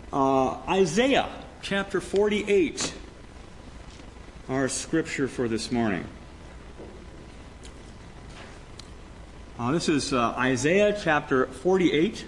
Isaiah chapter 48, our scripture for this morning. This is Isaiah chapter 48.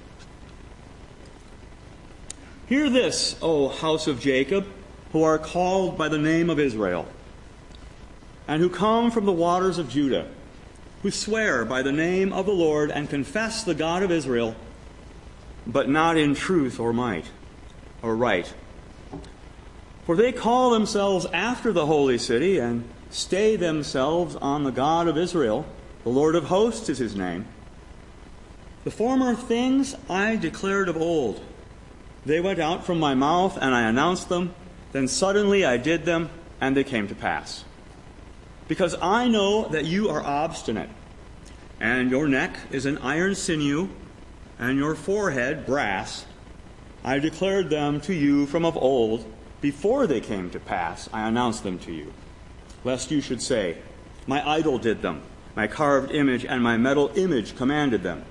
Hear this, O house of Jacob, who are called by the name of Israel, and who come from the waters of Judah, who swear by the name of the Lord and confess the God of Israel, but not in truth or might or right. For they call themselves after the holy city and stay themselves on the God of Israel. The Lord of hosts is his name. The former things I declared of old. They went out from my mouth, and I announced them. Then suddenly I did them, and they came to pass. Because I know that you are obstinate, and your neck is an iron sinew, and your forehead brass, I declared them to you from of old. Before they came to pass, I announced them to you. Lest you should say, my idol did them, my carved image and my metal image commanded them.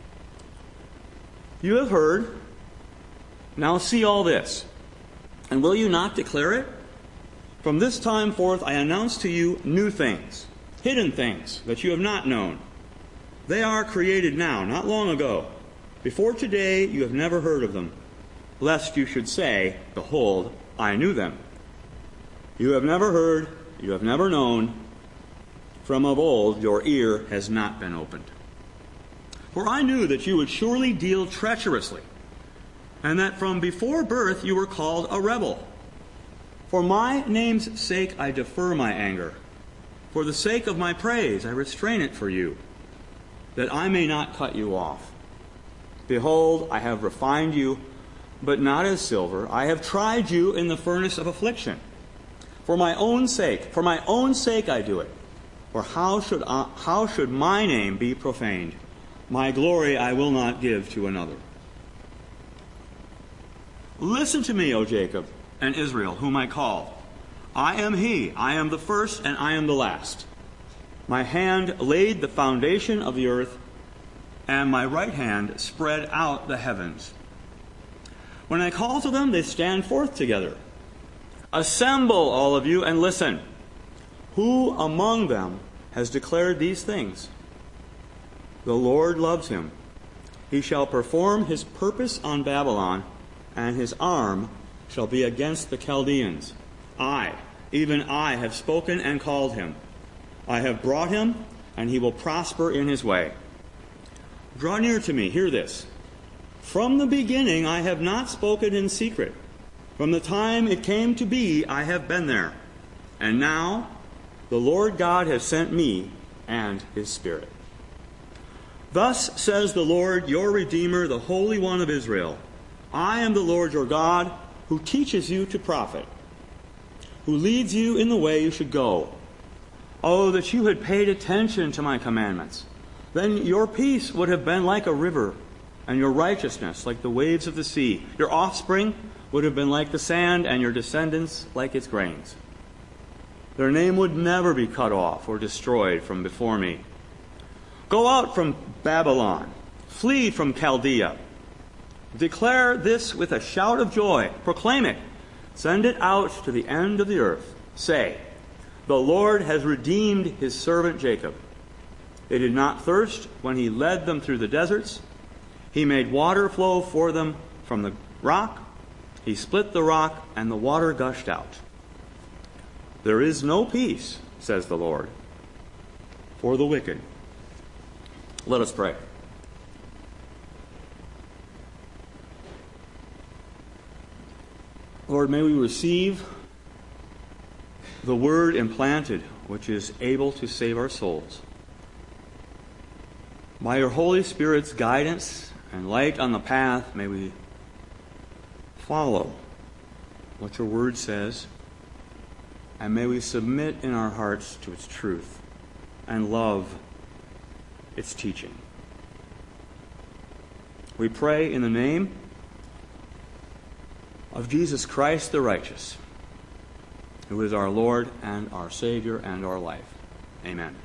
You have heard, now see all this, and will you not declare it? From this time forth I announce to you new things, hidden things that you have not known. They are created now, not long ago. Before today you have never heard of them, lest you should say, behold, I knew them. You have never heard, you have never known, from of old your ear has not been opened. For I knew that you would surely deal treacherously, and that from before birth you were called a rebel. For my name's sake I defer my anger. For the sake of my praise I restrain it for you, that I may not cut you off. Behold, I have refined you, but not as silver. I have tried you in the furnace of affliction. For my own sake I do it. For how should my name be profaned? My glory I will not give to another. Listen to me, O Jacob and Israel, whom I called. I am he, I am the first and I am the last. My hand laid the foundation of the earth, and my right hand spread out the heavens. When I call to them, they stand forth together. Assemble, all of you, and listen. Who among them has declared these things? The Lord loves him. He shall perform his purpose on Babylon, and his arm shall be against the Chaldeans. I, even I, have spoken and called him. I have brought him, and he will prosper in his way. Draw near to me, hear this. From the beginning I have not spoken in secret. From the time it came to be, I have been there. And now the Lord God has sent me and his Spirit. Thus says the Lord, your Redeemer, the Holy One of Israel. I am the Lord your God, who teaches you to profit, who leads you in the way you should go. Oh, that you had paid attention to my commandments. Then your peace would have been like a river, and your righteousness like the waves of the sea. Your offspring would have been like the sand, and your descendants like its grains. Their name would never be cut off or destroyed from before me. Go out from Babylon. Flee from Chaldea. Declare this with a shout of joy. Proclaim it. Send it out to the end of the earth. Say, the Lord has redeemed his servant Jacob. They did not thirst when he led them through the deserts. He made water flow for them from the rock. He split the rock, and the water gushed out. There is no peace, says the Lord, for the wicked. Let us pray. Lord, may we receive the word implanted, which is able to save our souls. By your Holy Spirit's guidance and light on the path, may we follow what your word says, and may we submit in our hearts to its truth and love its teaching. We pray in the name of Jesus Christ the righteous, who is our Lord and our Savior and our life. Amen.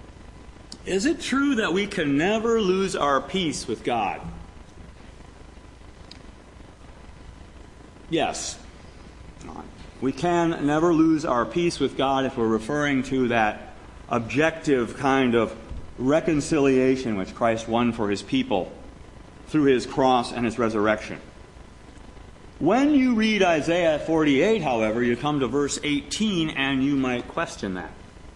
Is it true that we can never lose our peace with God? Yes, we can never lose our peace with God if we're referring to that objective kind of reconciliation which Christ won for his people through his cross and his resurrection. When you read Isaiah 48, however, you come to verse 18 and you might question that.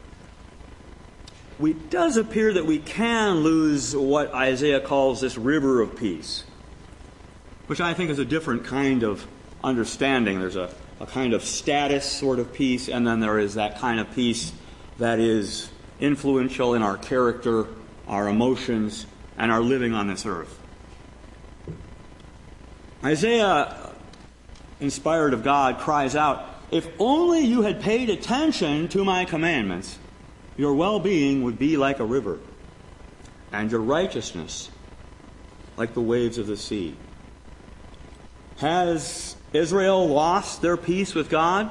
It does appear that we can lose what Isaiah calls this river of peace, which I think is a different kind of understanding. There's a kind of status sort of peace, and then there is that kind of peace that is influential in our character, our emotions, and our living on this earth. Isaiah, inspired of God, cries out, "If only you had paid attention to my commandments, your well-being would be like a river, and your righteousness like the waves of the sea." Has Israel lost their peace with God?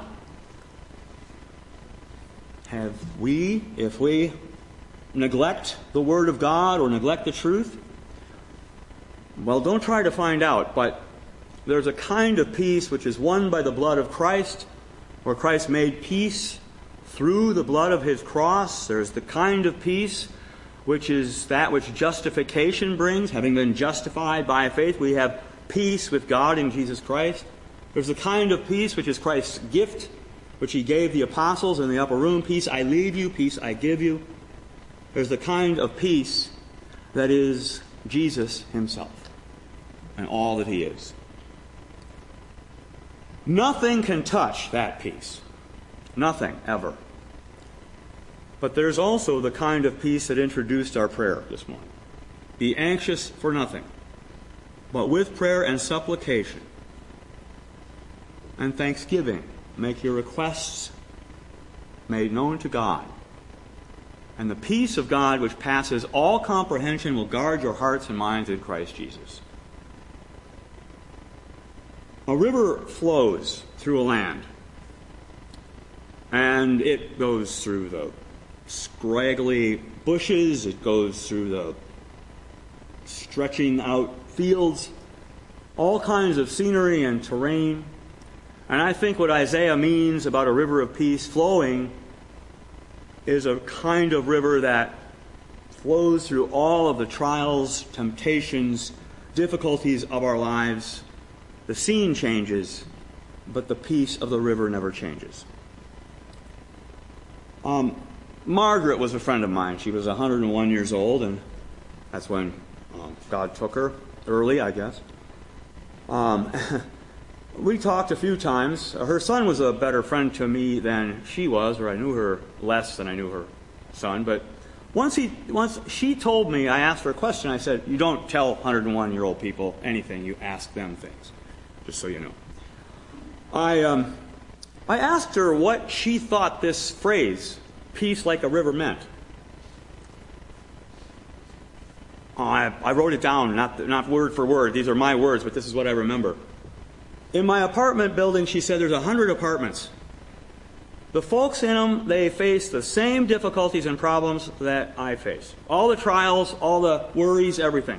Have we, if we neglect the Word of God or neglect the truth? Well, don't try to find out, but there's a kind of peace which is won by the blood of Christ, where Christ made peace through the blood of his cross. There's the kind of peace which is that which justification brings. Having been justified by faith, we have peace with God in Jesus Christ. There's the kind of peace which is Christ's gift, which he gave the apostles in the upper room. Peace I leave you, peace I give you. There's the kind of peace that is Jesus himself and all that he is. Nothing can touch that peace. Nothing, ever. But there's also the kind of peace that introduced our prayer this morning. Be anxious for nothing, but with prayer and supplication and thanksgiving, make your requests made known to God. And the peace of God, which passes all comprehension, will guard your hearts and minds in Christ Jesus. A river flows through a land, and it goes through the scraggly bushes, it goes through the stretching out fields, all kinds of scenery and terrain. And I think what Isaiah means about a river of peace flowing is a kind of river that flows through all of the trials, temptations, difficulties of our lives. The scene changes, but the peace of the river never changes. Margaret was a friend of mine. She was 101 years old, and that's when God took her, early, I guess. We talked a few times. Her son was a better friend to me than she was, or I knew her less than I knew her son. But once she told me, I asked her a question. I said, "You don't tell 101-year-old people anything. You ask them things, just so you know." I asked her what she thought this phrase, "peace like a river," meant. I wrote it down, not word for word. These are my words, but this is what I remember. In my apartment building, she said, there's 100 apartments. The folks in them, they face the same difficulties and problems that I face. All the trials, all the worries, everything.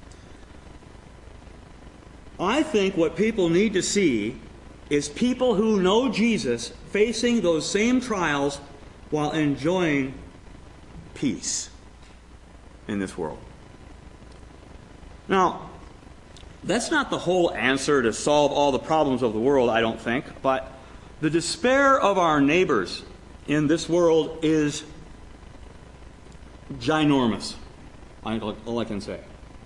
I think what people need to see is people who know Jesus facing those same trials while enjoying peace in this world. Now, that's not the whole answer to solve all the problems of the world, I don't think, but the despair of our neighbors in this world is ginormous, all I can say.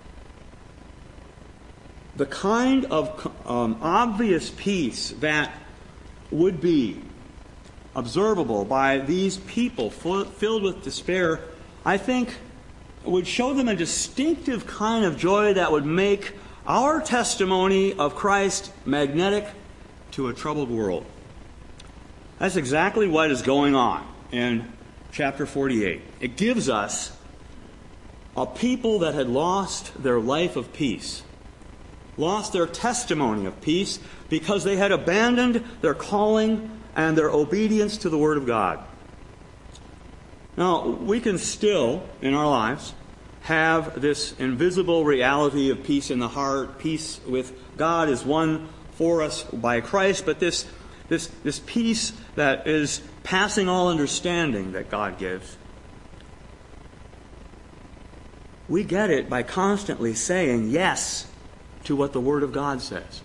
The kind of obvious peace that would be observable by these people filled with despair, I think would show them a distinctive kind of joy that would make our testimony of Christ magnetic to a troubled world. That's exactly what is going on in chapter 48. It gives us a people that had lost their life of peace, lost their testimony of peace, because they had abandoned their calling and their obedience to the Word of God. Now, we can still, in our lives, have this invisible reality of peace in the heart. Peace with God is one for us by Christ, but this peace that is passing all understanding that God gives. We get it by constantly saying yes to what the Word of God says.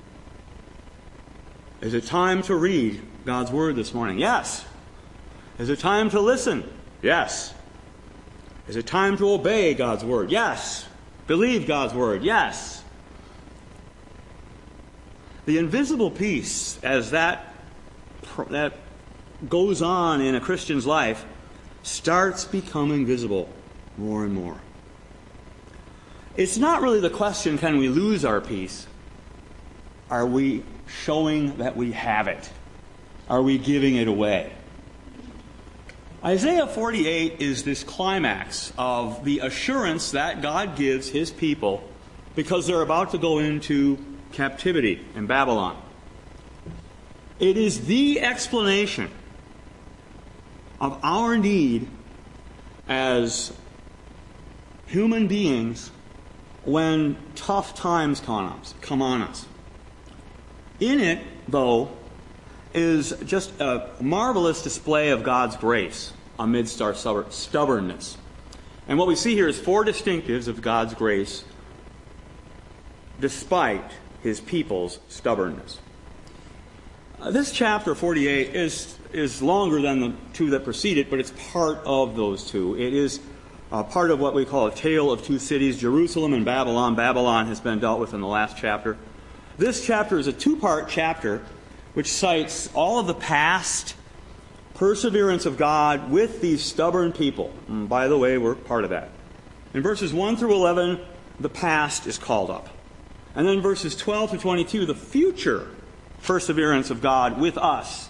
Is it time to read God's Word this morning? Yes. Is it time to listen? Yes. Is it time to obey God's Word? Yes. Believe God's Word? Yes. The invisible peace, as that goes on in a Christian's life, starts becoming visible more and more. It's not really the question, can we lose our peace? Are we showing that we have it? Are we giving it away? Isaiah 48 is this climax of the assurance that God gives His people because they're about to go into captivity in Babylon. It is the explanation of our need as human beings when tough times come on us. In it, though, is just a marvelous display of God's grace amidst our stubbornness. And what we see here is 4 distinctives of God's grace despite His people's stubbornness. This chapter 48 is longer than the 2 that precede it, but it's part of those 2. It is part of what we call a tale of 2 cities, Jerusalem and Babylon. Babylon has been dealt with in the last chapter. This chapter is a 2-part chapter which cites all of the past perseverance of God with these stubborn people. And by the way, we're part of that. In verses 1 through 11, the past is called up. And then verses 12 to 22, the future perseverance of God with us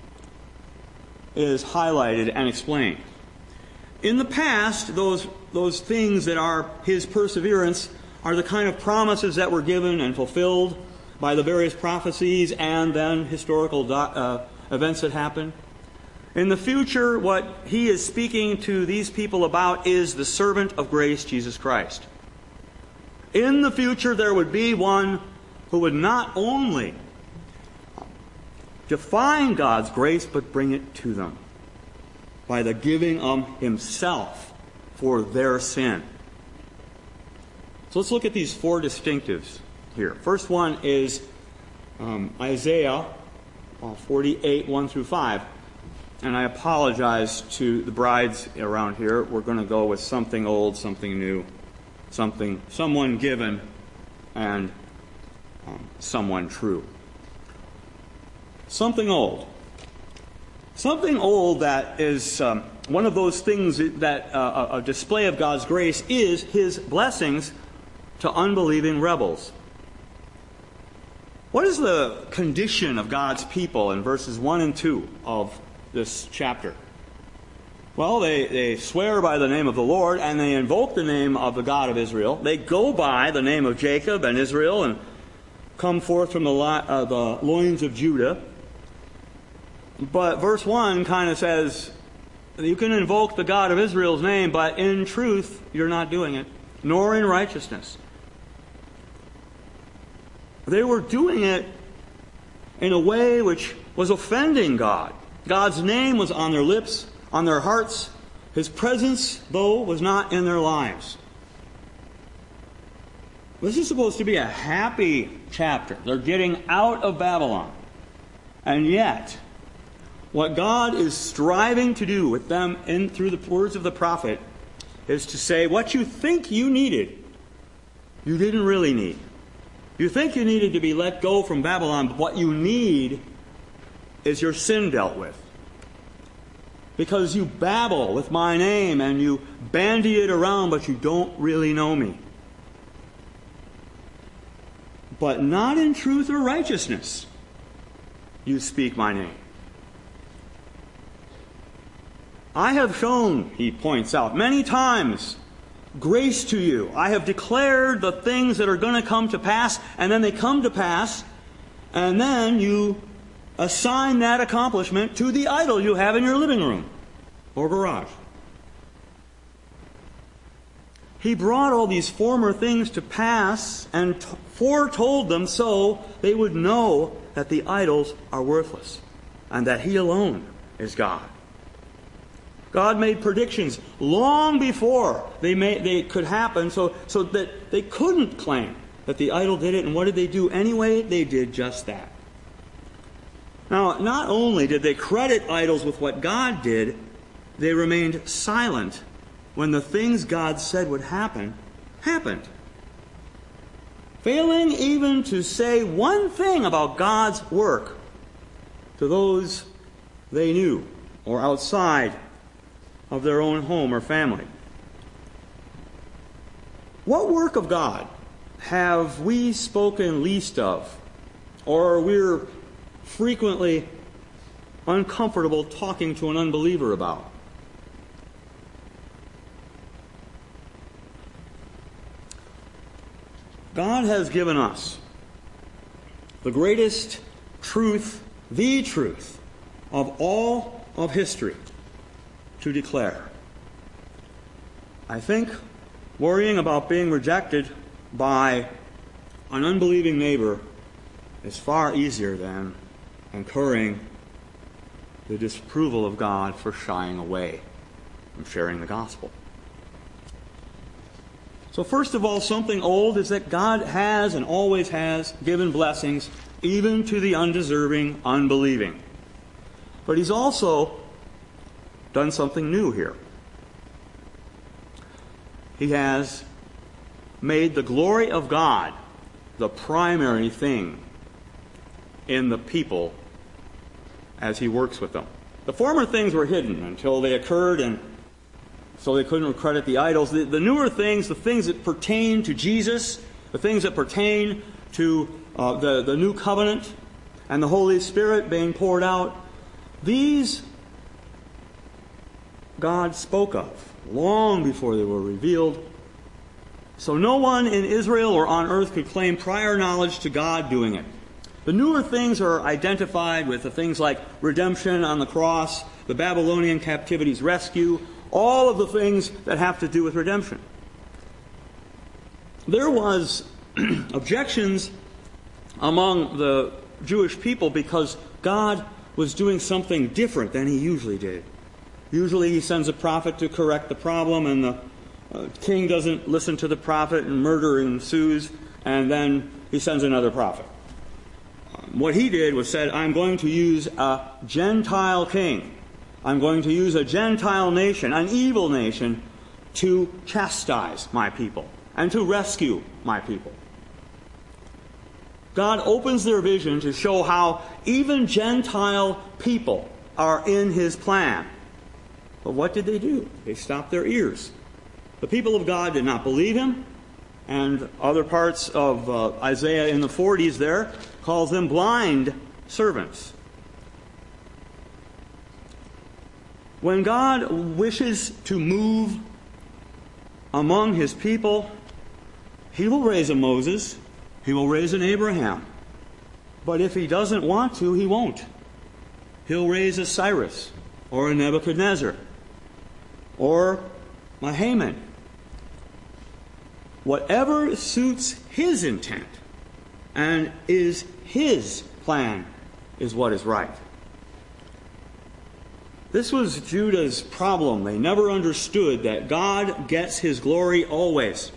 is highlighted and explained. In the past, those things that are His perseverance are the kind of promises that were given and fulfilled by the various prophecies and then historical events that happened. In the future, what He is speaking to these people about is the servant of grace, Jesus Christ. In the future, there would be one who would not only define God's grace, but bring it to them by the giving of Himself for their sin. So let's look at these 4 distinctives here. First one is Isaiah 48, 1 through 5. And I apologize to the brides around here. We're going to go with something old, something new, someone given, and someone true. Something old. Something old that is one of those things that a display of God's grace is His blessings to unbelieving rebels. What is the condition of God's people in verses 1 and 2 of this chapter? Well, they swear by the name of the Lord and they invoke the name of the God of Israel. They go by the name of Jacob and Israel and come forth from the loins of Judah. But verse 1 kind of says, you can invoke the God of Israel's name, but in truth, you're not doing it, nor in righteousness. They were doing it in a way which was offending God. God's name was on their lips, on their hearts. His presence, though, was not in their lives. This is supposed to be a happy chapter. They're getting out of Babylon. And yet, what God is striving to do with them through the words of the prophet is to say, what you think you needed, you didn't really need. You think you needed to be let go from Babylon, but what you need is your sin dealt with. Because you babble with my name and you bandy it around, but you don't really know me. But not in truth or righteousness you speak my name. I have shown, he points out, many times grace to you. I have declared the things that are going to come to pass, and then they come to pass, and then you assign that accomplishment to the idol you have in your living room or garage. He brought all these former things to pass and foretold them so they would know that the idols are worthless and that He alone is God. God made predictions long before they could happen so that they couldn't claim that the idol did it. And what did they do anyway? They did just that. Now, not only did they credit idols with what God did, they remained silent when the things God said would happen, happened. Failing even to say one thing about God's work to those they knew or outside of their own home or family. What work of God have we spoken least of, or we're frequently uncomfortable talking to an unbeliever about? God has given us the greatest truth, the truth of all of history to declare. I think worrying about being rejected by an unbelieving neighbor is far easier than incurring the disapproval of God for shying away from sharing the gospel. So first of all, something old is that God has and always has given blessings even to the undeserving, unbelieving. But He's also done something new here. He has made the glory of God the primary thing in the people as He works with them. The former things were hidden until they occurred, and so they couldn't credit the idols. The newer things, the things that pertain to Jesus, the things that pertain to the new covenant and the Holy Spirit being poured out, these God spoke of long before they were revealed. So no one in Israel or on earth could claim prior knowledge to God doing it. The newer things are identified with the things like redemption on the cross, the Babylonian captivity's rescue, all of the things that have to do with redemption. There was objections among the Jewish people because God was doing something different than He usually did. Usually He sends a prophet to correct the problem, and the king doesn't listen to the prophet, and murder ensues, and then He sends another prophet. What He did was said, I'm going to use a Gentile king. I'm going to use a Gentile nation, an evil nation, to chastise my people and to rescue my people. God opens their vision to show how even Gentile people are in His plan. But what did they do? They stopped their ears. The people of God did not believe Him, and other parts of Isaiah in the 40s there calls them blind servants. When God wishes to move among His people, He will raise a Moses, He will raise an Abraham. But if He doesn't want to, He won't. He'll raise a Cyrus, or a Nebuchadnezzar, or a Haman. Whatever suits His intent and is His plan is what is right. This was Judah's problem. They never understood that God gets His glory always.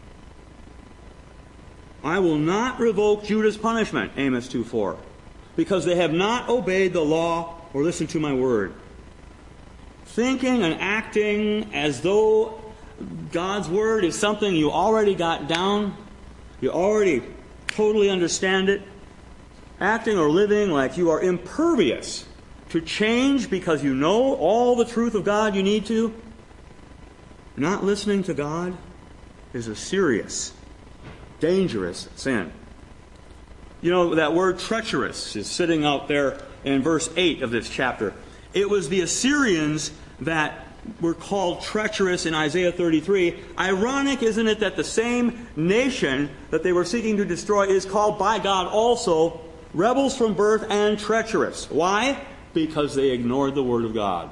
I will not revoke Judah's punishment, Amos 2:4, because they have not obeyed the law or listened to my word. Thinking and acting as though God's word is something you already got down, you already totally understand it, acting or living like you are impervious to change because you know all the truth of God you need to, not listening to God is a serious, dangerous sin. You know, that word treacherous is sitting out there in verse 8 of this chapter. It was the Assyrians that were called treacherous in Isaiah 33. Ironic, isn't it, that the same nation that they were seeking to destroy is called by God also rebels from birth and treacherous. Why? Because they ignored the Word of God.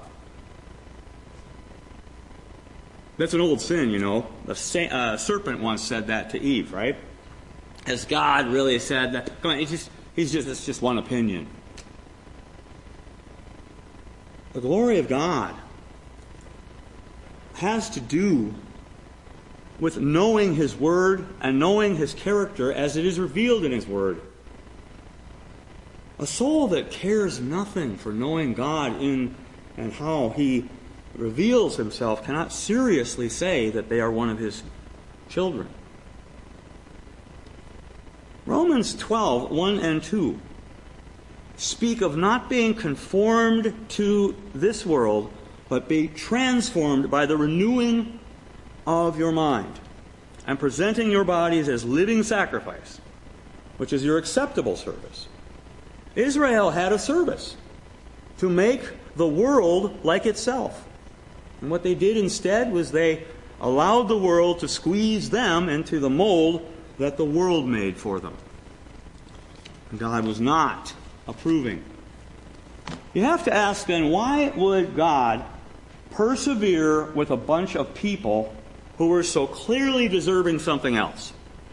That's an old sin, you know. The serpent once said that to Eve, right? Has God really said that? Come on, it's just one opinion. The glory of God has to do with knowing His Word and knowing His character as it is revealed in His Word. A soul that cares nothing for knowing God in and how He reveals Himself cannot seriously say that they are one of His children. Romans 12, 1 and 2 speak of not being conformed to this world, but be transformed by the renewing of your mind, and presenting your bodies as living sacrifice, which is your acceptable service. Israel had a service to make the world like itself. And what they did instead was they allowed the world to squeeze them into the mold that the world made for them. God was not approving. You have to ask then, why would God persevere with a bunch of people who were so clearly deserving something else?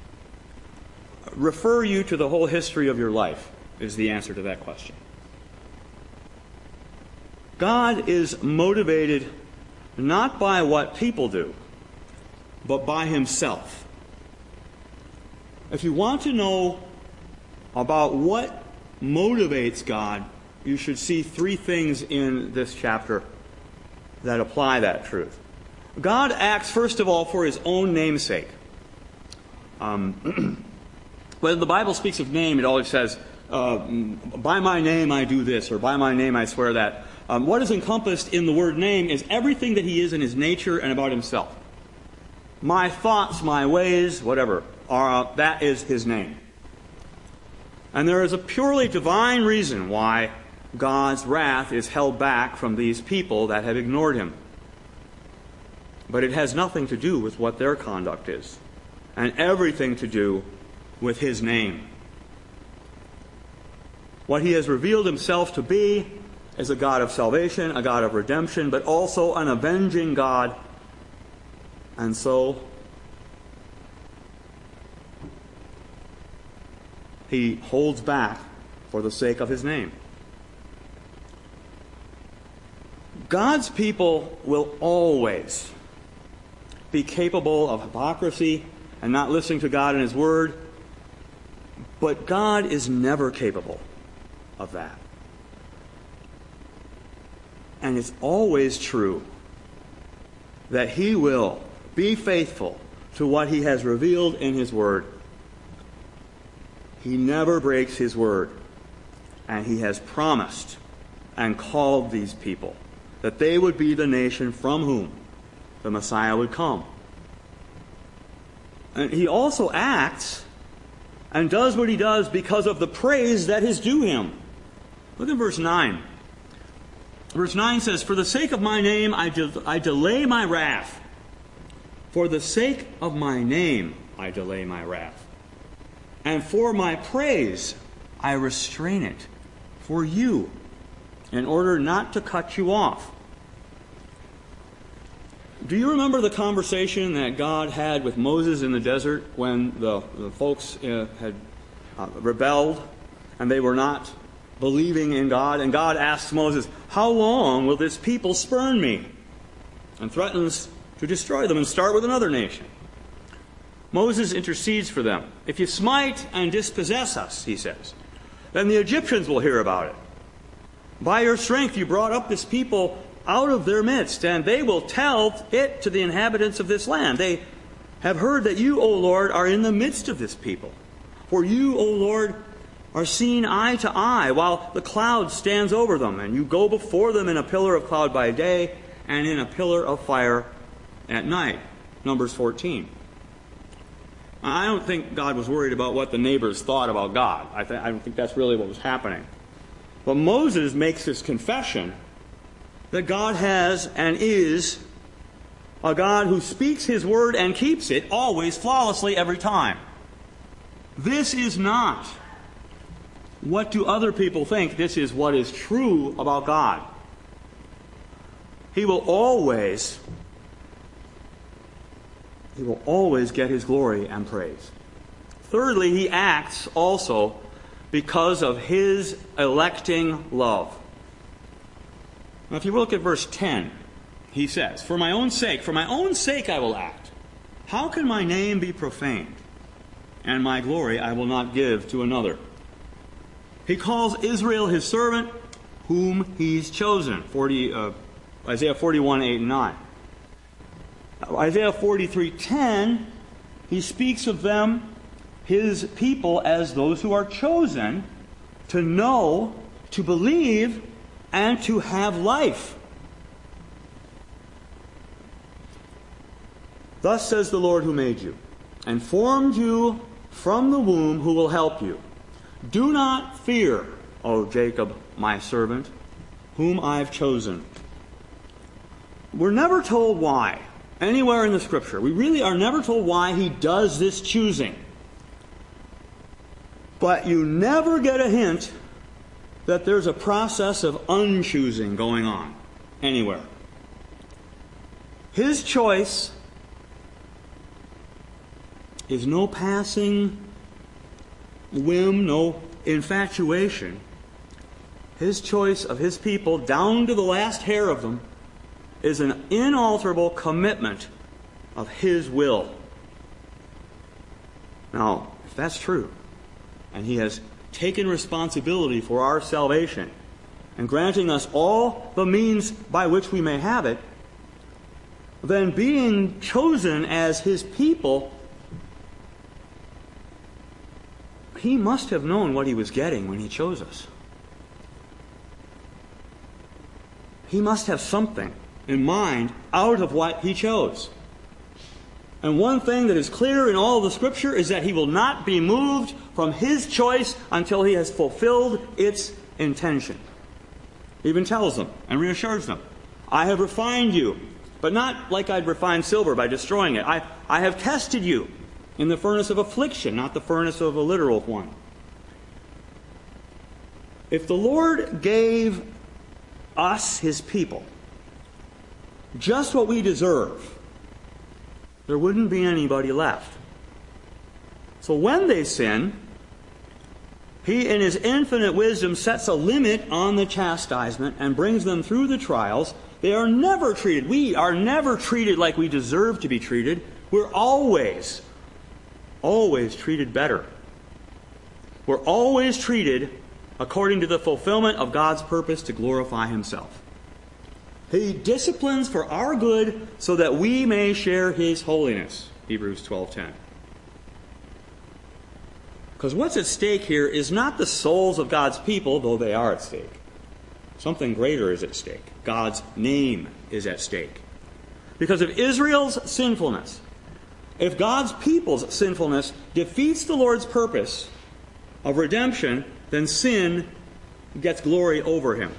Refer you to the whole history of your life is the answer to that question. God is motivated not by what people do, but by Himself. If you want to know about what motivates God, you should see three things in this chapter that apply that truth. God acts, first of all, for His own namesake. When the Bible speaks of name, it always says, by my name I do this, or by my name I swear that. What is encompassed in the word name is everything that He is in His nature and about Himself. My thoughts, my ways, whatever, that is His name. And there is a purely divine reason why God's wrath is held back from these people that have ignored Him. But it has nothing to do with what their conduct is, and everything to do with His name. What He has revealed Himself to be is a God of salvation, a God of redemption, but also an avenging God. And so He holds back for the sake of His name. God's people will always be capable of hypocrisy and not listening to God and His Word, but God is never capable of that. And it's always true that He will be faithful to what He has revealed in His Word. He never breaks His word. And He has promised and called these people that they would be the nation from whom the Messiah would come. And He also acts and does what He does because of the praise that is due Him. Look at verse 9. Verse 9 says, for the sake of my name I delay my wrath. For the sake of my name I delay my wrath. And for my praise, I restrain it for you, in order not to cut you off. Do you remember the conversation that God had with Moses in the desert when the folks had rebelled and they were not believing in God? And God asks Moses, how long will this people spurn me? And threatens to destroy them and start with another nation. Moses intercedes for them. If you smite and dispossess us, he says, then the Egyptians will hear about it. By your strength you brought up this people out of their midst, and they will tell it to the inhabitants of this land. They have heard that you, O Lord, are in the midst of this people. For you, O Lord, are seen eye to eye, while the cloud stands over them, and you go before them in a pillar of cloud by day, and in a pillar of fire at night. Numbers 14. I don't think God was worried about what the neighbors thought about God. I don't think that's really what was happening. But Moses makes this confession that God has and is a God who speaks His word and keeps it always flawlessly every time. This is not what do other people think. This is what is true about God. He will always get His glory and praise. thirdly, he acts also because of his electing love. Now, if you look at verse 10, he says, for my own sake I will act. How can my name be profaned? And my glory I will not give to another. He calls Israel his servant, whom he's chosen. Isaiah 41, 8 and 9. Isaiah 43:10, he speaks of them, his people, as those who are chosen to know, to believe, and to have life. Thus says the Lord who made you, and formed you from the womb, who will help you. Do not fear, O Jacob, my servant, whom I've chosen. We're never told why, anywhere in the Scripture. We really are never told why he does this choosing. But you never get a hint that there's a process of unchoosing going on anywhere. His choice is no passing whim, no infatuation. His choice of his people, down to the last hair of them, is an inalterable commitment of his will. Now, if that's true, and he has taken responsibility for our salvation, and granting us all the means by which we may have it, then being chosen as his people, he must have known what he was getting when he chose us. He must have something in mind out of what he chose. And one thing that is clear in all of the Scripture is that he will not be moved from his choice until he has fulfilled its intention. He even tells them and reassures them, I have refined you, but not like I'd refine silver by destroying it. I have tested you in the furnace of affliction, not the furnace of a literal one. If the Lord gave us, his people, just what we deserve, there wouldn't be anybody left. So when they sin, he in his infinite wisdom sets a limit on the chastisement and brings them through the trials. We are never treated like we deserve to be treated. We're always treated better. We're always treated according to the fulfillment of God's purpose to glorify himself. He disciplines for our good so that we may share his holiness. Hebrews 12:10. Because what's at stake here is not the souls of God's people, though they are at stake. Something greater is at stake. God's name is at stake. Because of Israel's sinfulness, if God's people's sinfulness defeats the Lord's purpose of redemption, then sin gets glory over him.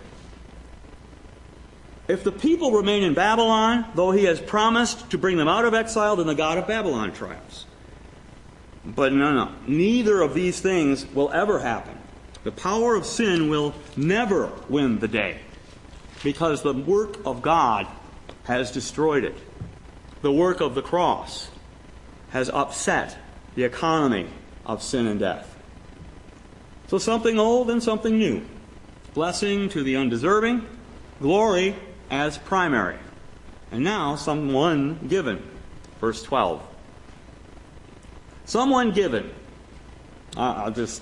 If the people remain in Babylon, though he has promised to bring them out of exile, then the God of Babylon triumphs. But no. Neither of these things will ever happen. The power of sin will never win the day, because the work of God has destroyed it. The work of the cross has upset the economy of sin and death. So something old and something new. Blessing to the undeserving, glory as primary. And now someone given. Verse 12. Someone given. I'll just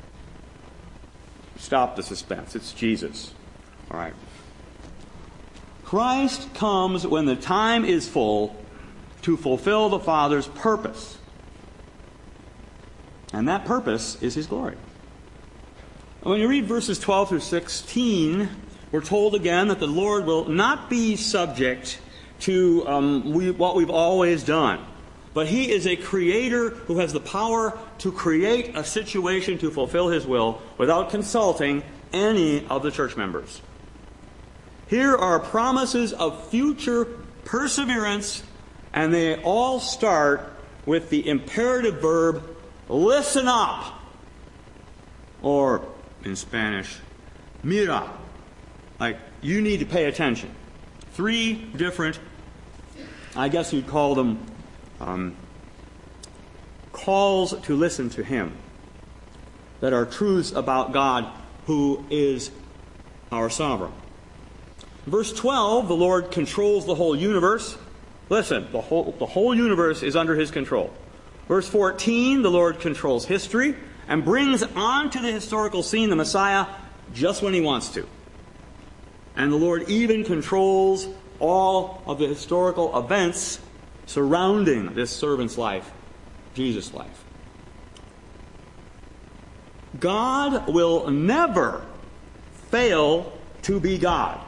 stop the suspense. It's Jesus. All right. Christ comes when the time is full to fulfill the Father's purpose. And that purpose is his glory. When you read verses 12 through 16, we're told again that the Lord will not be subject to what we've always done. But he is a creator who has the power to create a situation to fulfill his will without consulting any of the church members. Here are promises of future perseverance, and they all start with the imperative verb, listen up. Or, in Spanish, mira. Like, you need to pay attention. 3 different, I guess you'd call them, calls to listen to Him, that are truths about God who is our sovereign. Verse 12, the Lord controls the whole universe. Listen, the whole universe is under His control. Verse 14, the Lord controls history and brings onto the historical scene the Messiah just when He wants to. And the Lord even controls all of the historical events surrounding this servant's life, Jesus' life. God will never fail to be God.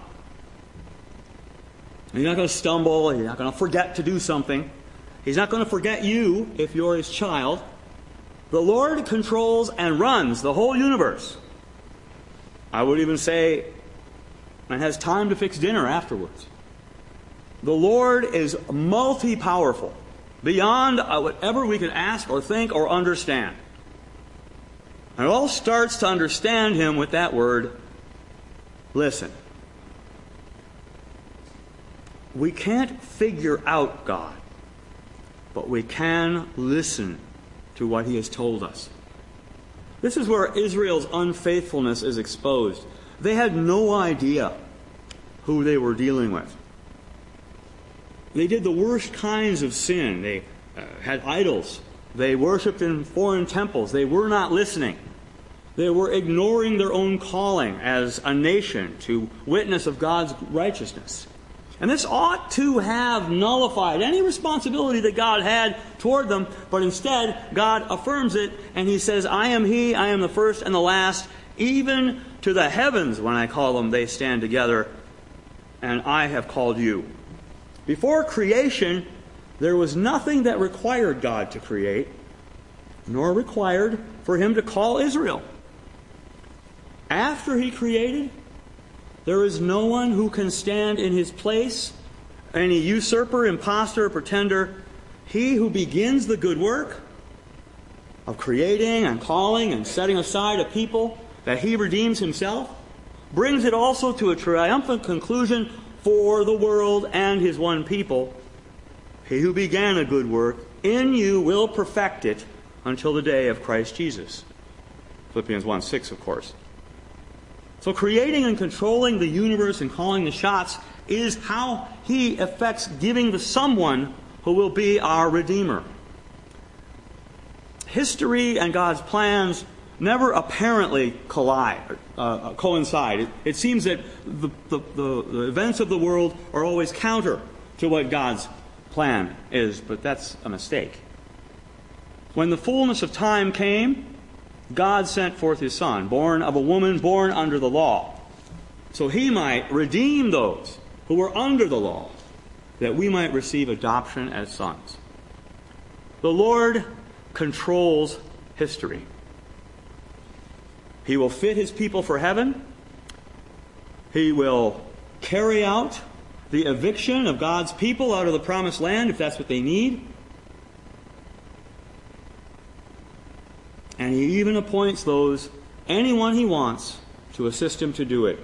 He's not going to stumble. He's not going to forget to do something. He's not going to forget you if you're His child. The Lord controls and runs the whole universe. I would even say, and has time to fix dinner afterwards. The Lord is multi-powerful, beyond whatever we can ask or think or understand. And it all starts to understand Him with that word, listen. We can't figure out God, but we can listen to what He has told us. This is where Israel's unfaithfulness is exposed. They had no idea who they were dealing with. They did the worst kinds of sin. They had idols. They worshipped in foreign temples. They were not listening. They were ignoring their own calling as a nation to witness of God's righteousness. And this ought to have nullified any responsibility that God had toward them, but instead, God affirms it, and He says, I am He, I am the first and the last, even to the heavens, when I call them, they stand together, and I have called you. Before creation, there was nothing that required God to create, nor required for Him to call Israel. After He created, there is no one who can stand in His place, any usurper, impostor, pretender. He who begins the good work of creating and calling and setting aside a people that He redeems Himself, brings it also to a triumphant conclusion for the world and His one people. He who began a good work in you will perfect it until the day of Christ Jesus. Philippians 1:6, of course. So creating and controlling the universe and calling the shots is how He effects giving to someone who will be our Redeemer. History and God's plans never apparently coincide. It seems that the events of the world are always counter to what God's plan is, but that's a mistake. When the fullness of time came, God sent forth His Son, born of a woman, born under the law, so He might redeem those who were under the law, that we might receive adoption as sons. The Lord controls history. He will fit His people for heaven. He will carry out the eviction of God's people out of the promised land if that's what they need. And He even appoints anyone He wants, to assist Him to do it.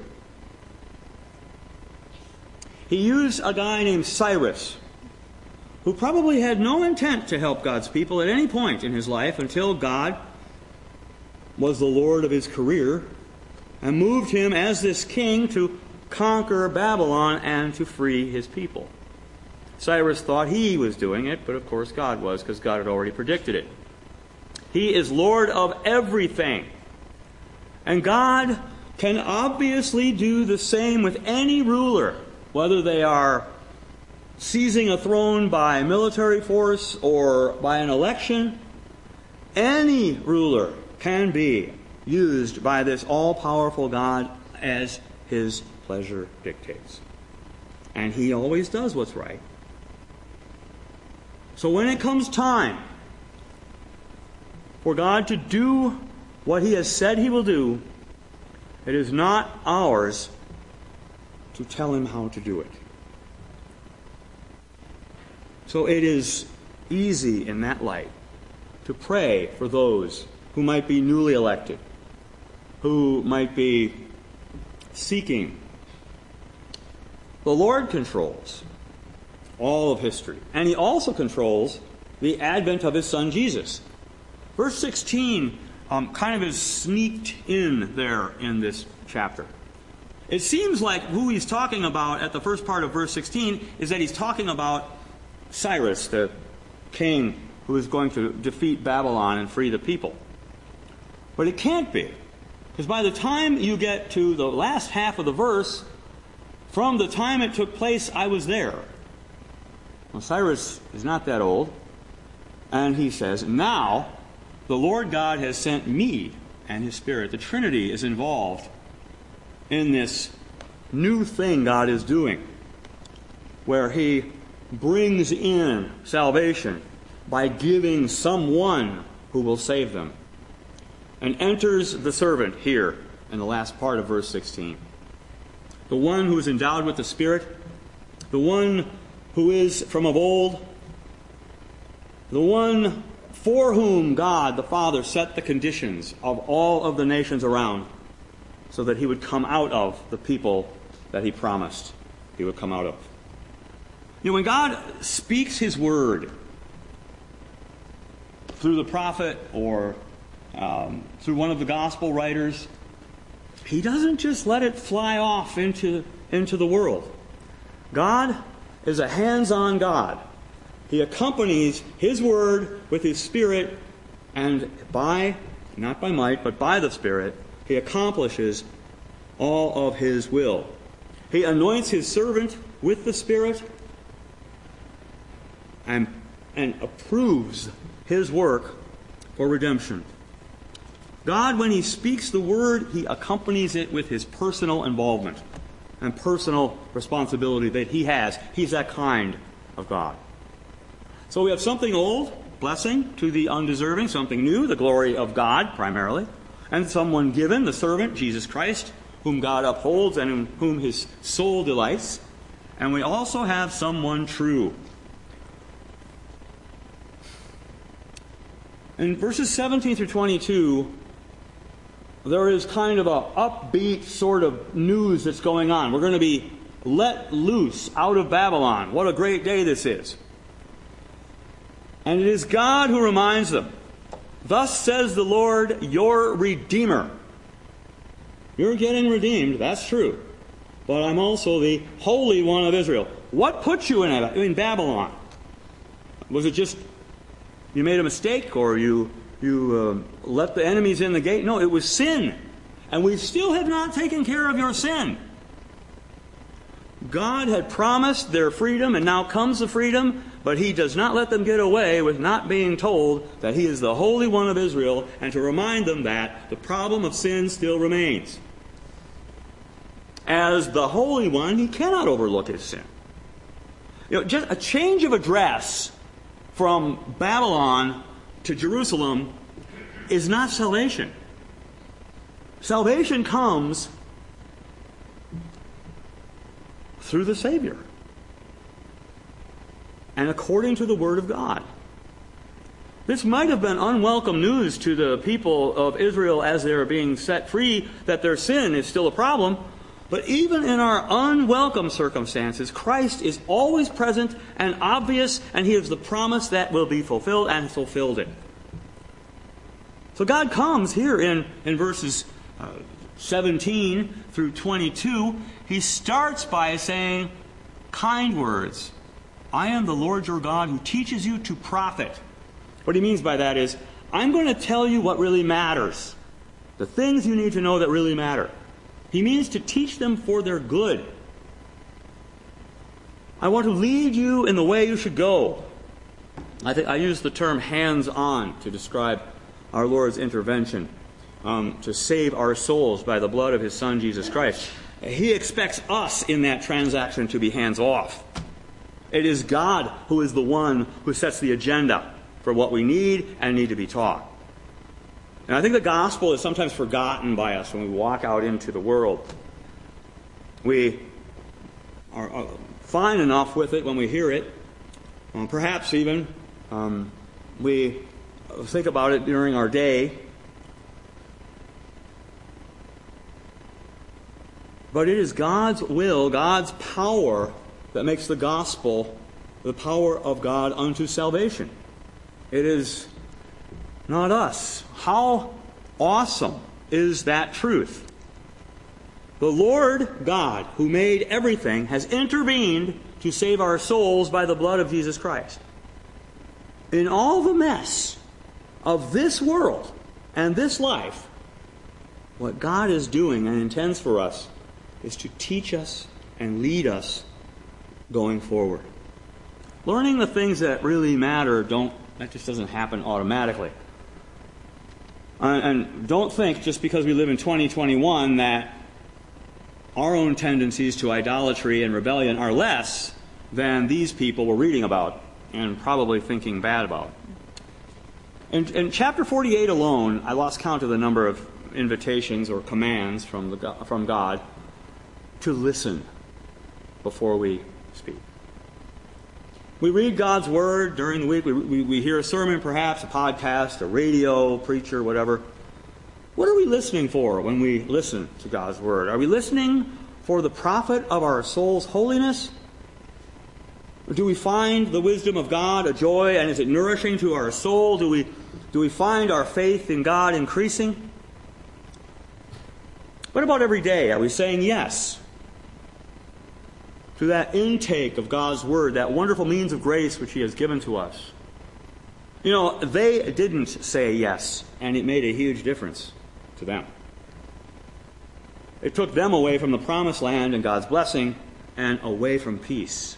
He used a guy named Cyrus, who probably had no intent to help God's people at any point in his life until God was the Lord of his career and moved him as this king to conquer Babylon and to free His people. Cyrus thought he was doing it, but of course God was, because God had already predicted it. He is Lord of everything. And God can obviously do the same with any ruler, whether they are seizing a throne by military force or by an election. Any ruler can be used by this all-powerful God as His pleasure dictates. And He always does what's right. So when it comes time for God to do what He has said He will do, it is not ours to tell Him how to do it. So it is easy in that light to pray for those who might be newly elected, who might be seeking. The Lord controls all of history, and He also controls the advent of His Son Jesus. Verse 16 kind of is sneaked in there in this chapter. It seems like who he's talking about at the first part of verse 16 is that he's talking about Cyrus, the king who is going to defeat Babylon and free the people. But it can't be, because by the time you get to the last half of the verse, from the time it took place, I was there. Well, Cyrus is not that old, and he says, now the Lord God has sent me and His Spirit. The Trinity is involved in this new thing God is doing, where He brings in salvation by giving someone who will save them, and enters the servant here in the last part of verse 16. The one who is endowed with the Spirit, the one who is from of old, the one for whom God the Father set the conditions of all of the nations around, so that He would come out of the people that He promised He would come out of. You know, when God speaks His word through the prophet or through one of the gospel writers, He doesn't just let it fly off into the world. God is a hands-on God. He accompanies His word with His Spirit, and not by might, but by the Spirit, He accomplishes all of His will. He anoints His servant with the Spirit and approves His work for redemption. God, when He speaks the word, He accompanies it with His personal involvement and personal responsibility that He has. He's that kind of God. So we have something old, blessing to the undeserving, something new, the glory of God primarily, and someone given, the servant, Jesus Christ, whom God upholds and in whom His soul delights. And we also have someone true. In verses 17 through 22, there is kind of an upbeat sort of news that's going on. We're going to be let loose out of Babylon. What a great day this is. And it is God who reminds them, thus says the Lord, your Redeemer. You're getting redeemed, that's true. But I'm also the Holy One of Israel. What put you in Babylon? Was it just you made a mistake, or you let the enemies in the gate? No, it was sin. And we still have not taken care of your sin. God had promised their freedom, and now comes the freedom, but He does not let them get away with not being told that He is the Holy One of Israel, and to remind them that the problem of sin still remains. As the Holy One, He cannot overlook His sin. You know, just a change of address from Babylon to Jerusalem is not salvation. Salvation comes through the Savior and according to the Word of God. This might have been unwelcome news to the people of Israel as they were being set free, that their sin is still a problem. But even in our unwelcome circumstances, Christ is always present and obvious, and He is the promise that will be fulfilled, and fulfilled it. So God comes here in verses 17 through 22. He starts by saying kind words. I am the Lord your God who teaches you to profit. What He means by that is, I'm going to tell you what really matters. The things you need to know that really matter. He means to teach them for their good. I want to lead you in the way you should go. I use the term hands-on to describe our Lord's intervention to save our souls by the blood of His Son, Jesus Christ. He expects us in that transaction to be hands-off. It is God who is the one who sets the agenda for what we need and need to be taught. And I think the gospel is sometimes forgotten by us when we walk out into the world. We are fine enough with it when we hear it. Perhaps even we think about it during our day. But it is God's will, God's power, that makes the gospel the power of God unto salvation. It is not us. How awesome is that truth? The Lord God, who made everything, has intervened to save our souls by the blood of Jesus Christ. In all the mess of this world and this life, what God is doing and intends for us is to teach us and lead us going forward. Learning the things that really matter, that just doesn't happen automatically. And don't think just because we live in 2021 that our own tendencies to idolatry and rebellion are less than these people we're reading about and probably thinking bad about. In chapter 48 alone, I lost count of the number of invitations or commands from God to listen before we speak. We read God's Word during the week. We hear a sermon, perhaps, a podcast, a radio, preacher, whatever. What are we listening for when we listen to God's Word? Are we listening for the profit of our soul's holiness? Or do we find the wisdom of God a joy, and is it nourishing to our soul? Do we find our faith in God increasing? What about every day? Are we saying yes to that intake of God's Word, that wonderful means of grace which He has given to us? You know, they didn't say yes, and it made a huge difference to them. It took them away from the promised land and God's blessing, and away from peace.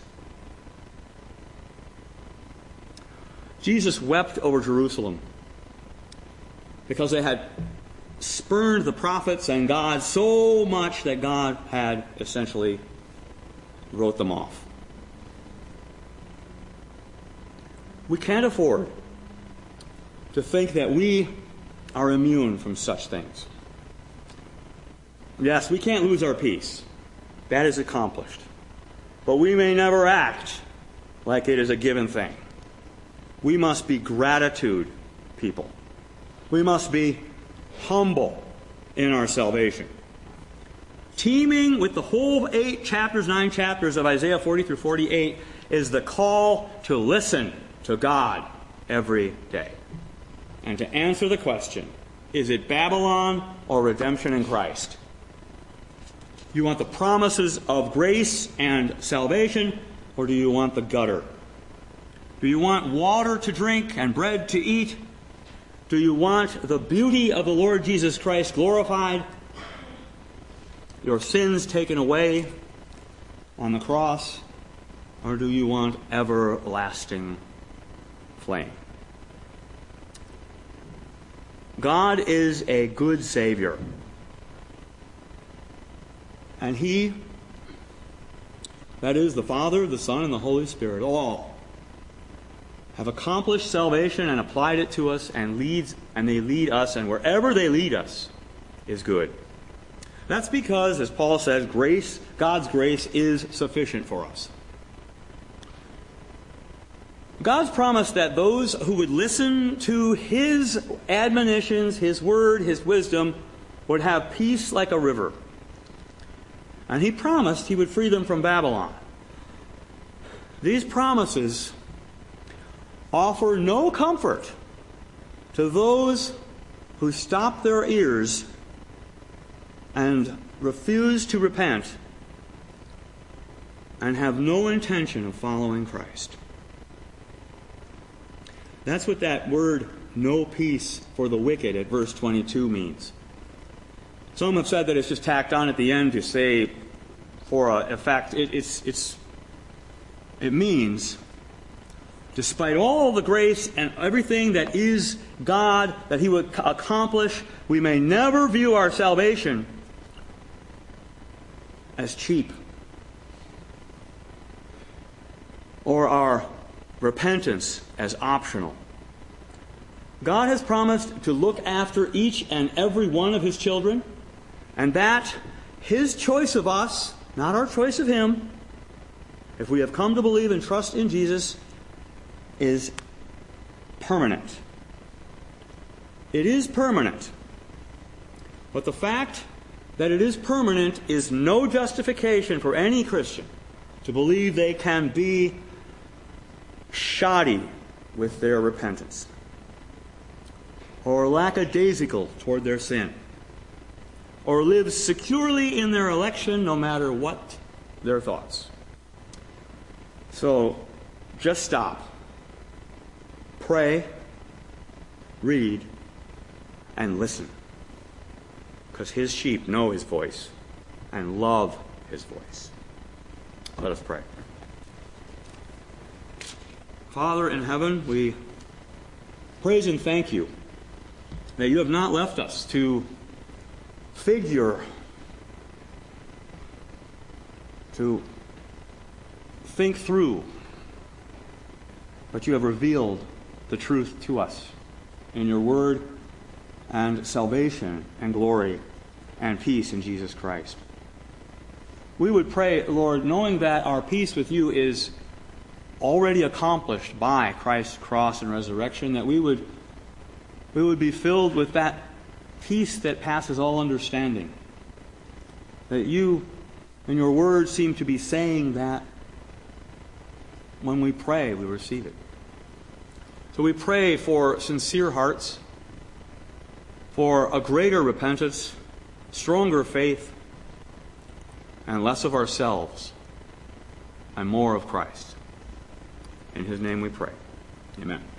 Jesus wept over Jerusalem because they had spurned the prophets and God so much that God had essentially wrote them off. We can't afford to think that we are immune from such things. Yes, we can't lose our peace. That is accomplished. But we may never act like it is a given thing. We must be gratitude people. We must be humble in our salvation. Teeming with the whole 9 chapters of Isaiah 40 through 48 is the call to listen to God every day. And to answer the question, is it Babylon or redemption in Christ? You want the promises of grace and salvation, or do you want the gutter? Do you want water to drink and bread to eat? Do you want the beauty of the Lord Jesus Christ glorified? Your sins taken away on the cross? Or do you want everlasting flame? God is a good Savior. And He, that is the Father, the Son, and the Holy Spirit, all have accomplished salvation and applied it to us, and they lead us, and wherever they lead us is good. That's because, as Paul says, God's grace is sufficient for us. God's promised that those who would listen to His admonitions, His word, His wisdom, would have peace like a river. And He promised He would free them from Babylon. These promises offer no comfort to those who stop their ears and refuse to repent and have no intention of following Christ. That's what that word, no peace for the wicked, at verse 22 means. Some have said that it's just tacked on at the end to say, for effect, it means, despite all the grace and everything that is God, that He would accomplish, we may never view our salvation as cheap, or our repentance as optional. God has promised to look after each and every one of His children, and that His choice of us, not our choice of Him, if we have come to believe and trust in Jesus, is permanent. It is permanent. But the fact that it is permanent is no justification for any Christian to believe they can be shoddy with their repentance. or lackadaisical toward their sin, or live securely in their election no matter what their thoughts. So just stop, pray, read, and listen, because his sheep know his voice and love his voice. Let us pray. Father in heaven, we praise and thank you that you have not left us to figure, to think through, but you have revealed the truth to us in your word and salvation and glory and peace in Jesus Christ. We would pray, Lord, knowing that our peace with you is already accomplished by Christ's cross and resurrection, that we would be filled with that peace that passes all understanding. That you, in your word, seem to be saying that when we pray, we receive it. So we pray for sincere hearts, for a greater repentance, stronger faith, and less of ourselves, and more of Christ. In his name we pray. Amen.